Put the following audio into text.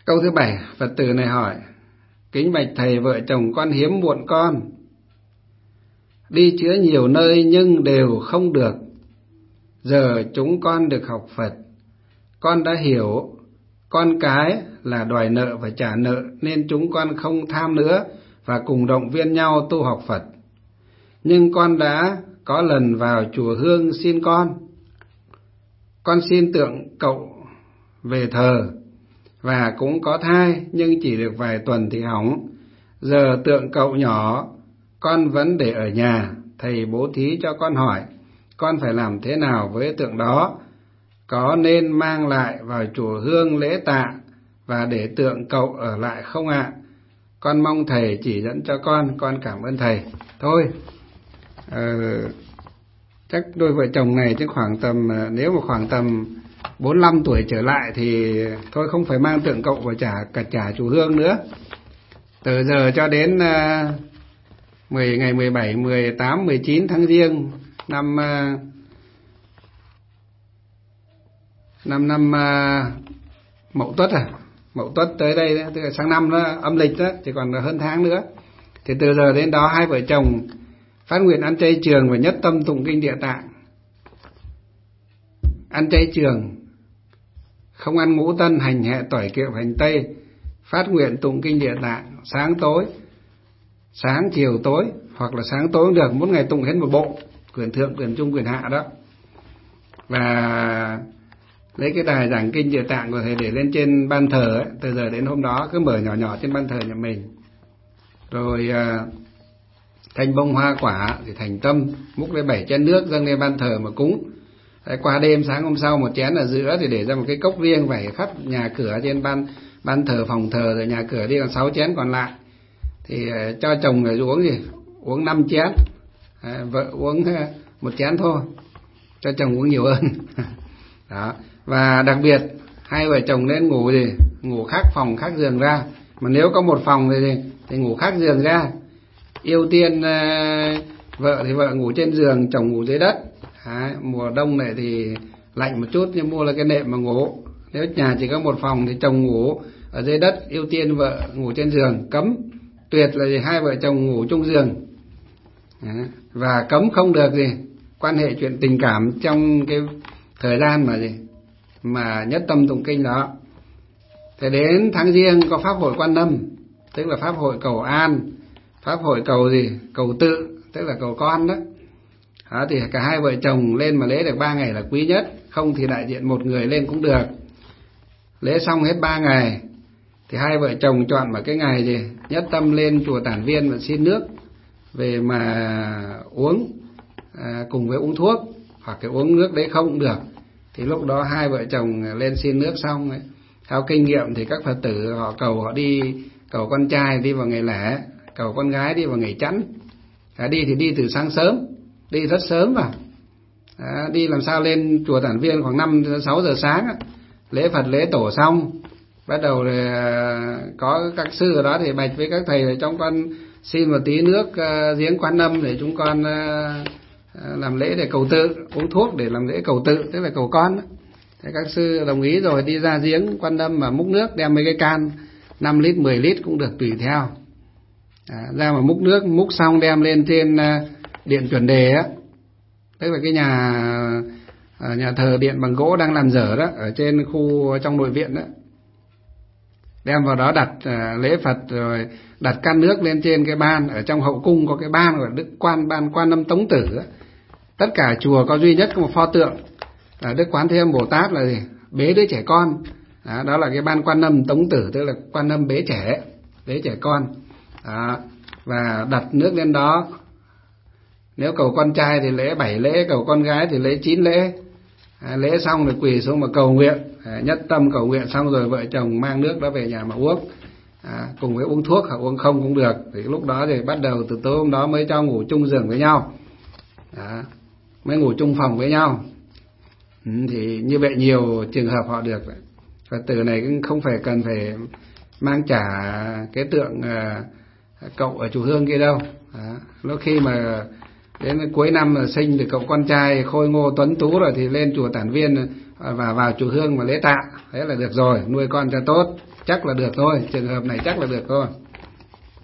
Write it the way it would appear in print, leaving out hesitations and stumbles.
Câu thứ 7, Phật tử này hỏi: kính bạch thầy, vợ chồng con hiếm muộn con, đi chữa nhiều nơi nhưng đều không được. Giờ chúng con được học Phật, con đã hiểu con cái là đòi nợ và trả nợ, nên chúng con không tham nữa và cùng động viên nhau tu học Phật. Nhưng con đã có lần vào chùa Hương xin con xin tượng cậu về thờ, và cũng có thai nhưng chỉ được vài tuần thì hỏng. Giờ tượng cậu nhỏ con vẫn để ở nhà, thầy bố thí cho con hỏi con phải làm thế nào với tượng đó, có nên mang lại vào chùa Hương lễ tạ và để tượng cậu ở lại không ạ? Con mong thầy chỉ dẫn cho con cảm ơn thầy. Thôi, chắc đôi vợ chồng này chứ khoảng tầm, nếu mà khoảng tầm 45 tuổi trở lại thì thôi không phải mang tượng cậu vào trả chùa Hương nữa. Từ giờ cho đến ngày 17, 18, 19 tháng Giêng năm Mậu Tuất Mậu Tuất tới đây đó, tức là sang năm đó, âm lịch đó, chỉ còn hơn tháng nữa. Thì từ giờ đến đó hai vợ chồng phát nguyện ăn chay trường và nhất tâm tụng kinh Địa Tạng. Ăn chay trường, không ăn ngũ tân, hành hẹ, tỏi, kiệu, hành tây, phát nguyện tụng kinh Địa Tạng sáng tối, sáng chiều tối, hoặc là sáng tối cũng được, mỗi ngày tụng hết một bộ, quyển thượng, quyển trung, quyển hạ đó. Và lấy cái đài giảng kinh Địa Tạng của thầy để lên trên ban thờ ấy, từ giờ đến hôm đó cứ mở nhỏ nhỏ trên ban thờ nhà mình. Rồi thanh bông hoa quả thì thành tâm, múc lấy 7 chén nước dâng lên ban thờ mà cúng. Qua đêm sáng hôm sau một chén ở giữa thì để ra một cái cốc riêng vẩy khắp nhà cửa trên ban thờ, phòng thờ, rồi nhà cửa đi còn 6 chén còn lại thì cho chồng là uống gì? Uống 5 chén, vợ uống 1 chén thôi, cho chồng uống nhiều hơn. Đó. Và đặc biệt hai vợ chồng nên ngủ gì? Ngủ khác phòng khác giường ra. Mà nếu có một phòng thì ngủ khác giường ra. Ưu tiên vợ thì vợ ngủ trên giường, chồng ngủ dưới đất. Mùa đông này thì lạnh một chút nhưng mua là cái nệm mà ngủ. Nếu nhà chỉ có một phòng thì chồng ngủ ở dưới đất, ưu tiên vợ ngủ trên giường. Cấm tuyệt là hai vợ chồng ngủ chung giường. Và cấm không được quan hệ chuyện tình cảm trong cái thời gian mà nhất tâm tụng kinh đó. Thế đến tháng Giêng có pháp hội Quan Âm, tức là pháp hội cầu an, pháp hội cầu cầu tự, tức là cầu con đó. Thì cả hai vợ chồng lên mà lễ được 3 ngày là quý nhất, không thì đại diện một người lên cũng được. Lễ xong hết 3 ngày thì hai vợ chồng chọn một cái ngày nhất tâm lên chùa Tản Viên và xin nước về mà uống, cùng với uống thuốc, hoặc cái uống nước đấy không cũng được. Thì lúc đó hai vợ chồng lên xin nước xong ấy, theo kinh nghiệm thì các Phật tử họ đi cầu con trai đi vào ngày lẻ, cầu con gái đi vào ngày chẵn. Đi thì đi từ sáng sớm, đi rất sớm vào. Đi làm sao lên chùa Tản Viên khoảng 5-6 giờ sáng, lễ Phật lễ tổ xong, bắt đầu có các sư ở đó thì bạch với các thầy là trong con xin một tí nước giếng Quan Âm để chúng con làm lễ để cầu tự, uống thuốc để làm lễ cầu tự, tức là cầu con đó. Thế các sư đồng ý rồi, đi ra giếng Quan Âm mà múc nước, đem mấy cái can 5 lít 10 lít cũng được tùy theo. Ra mà múc nước, múc xong đem lên trên điện chuẩn đề á, tức là cái nhà thờ điện bằng gỗ đang làm dở đó, ở trên khu trong nội viện đó. Đem vào đó đặt lễ Phật, rồi đặt can nước lên trên cái ban. Ở trong hậu cung có cái ban gọi là ban Quan Âm Tống Tử đó. Tất cả chùa có duy nhất có một pho tượng là Đức Quán Thế Âm Bồ Tát là bế đứa trẻ con. Đó là cái ban Quan Âm Tống Tử, tức là Quan Âm bế trẻ con. Và đặt nước lên đó. Nếu cầu con trai thì lễ 7 lễ, cầu con gái thì lễ 9 lễ. Lễ xong rồi quỳ xuống mà cầu nguyện, nhất tâm cầu nguyện xong rồi vợ chồng mang nước đó về nhà mà uống, cùng với uống thuốc hoặc uống không cũng được. Thì lúc đó thì bắt đầu từ tối hôm đó mới cho ngủ chung giường với nhau, mới ngủ chung phòng với nhau. Thì như vậy nhiều trường hợp họ được. Phật tử này cũng không phải cần phải mang trả cái tượng cậu ở chùa Hương kia đâu. Lúc khi mà đến cuối năm là sinh được cậu con trai khôi ngô tuấn tú rồi thì lên chùa Tản Viên và vào chùa Hương mà lễ tạ, thế là được rồi, nuôi con cho tốt, chắc là được thôi, trường hợp này chắc là được thôi.